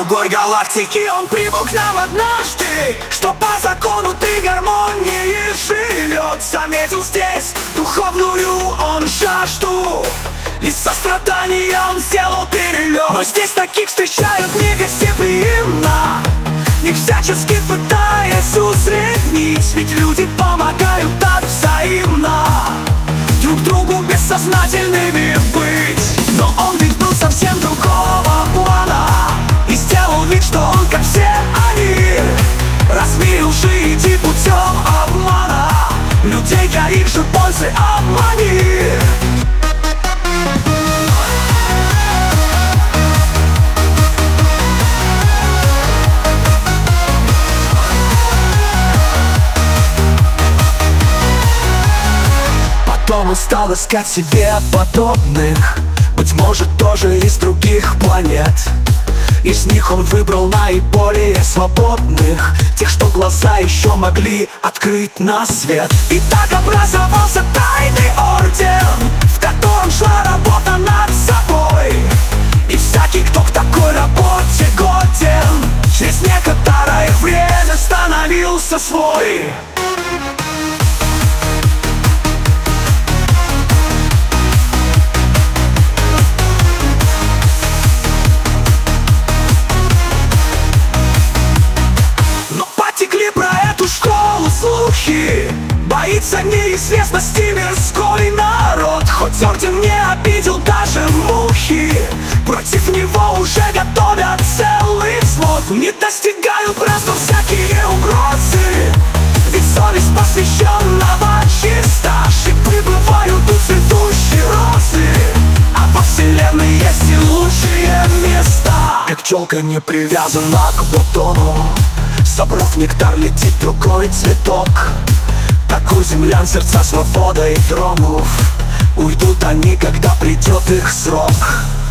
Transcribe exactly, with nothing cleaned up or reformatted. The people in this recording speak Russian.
другой галактики он прибыл к нам однажды, что по закону ты гармонии живет. Заметил здесь духовную он жажду, из сострадания он сделал перелет. Но здесь таких встречают негостеприимно, не всячески пытаясь усреднить, ведь люди помогают так взаимно друг другу бессознательными быть. Но он ведь был совсем другого плана и сделал вид, что он как все они. Развеял же иди путем обмана, людей для их же пользы обмани. Потом он стал искать себе подобных, быть может тоже из других планет. Из них он выбрал наиболее свободных, тех, что глаза еще могли открыть на свет. И так образовался тайный орден, в котором шла работа над собой. И всякий, кто к такой работе годен, через некоторое время становился свой. Слухи, боится неизвестности мирской народ. Хоть орден не обидел даже мухи, против него уже готовят целый взвод. Не достигают просто всякие угрозы, ведь совесть посвященного чиста. Шипы бывают у цветущей розы, а во вселенной есть и лучшие места. Как пчелка не привязана к бутону, собрав нектар, летит другой цветок. Так у землян сердца свободой тронув, уйдут они, когда придет их срок.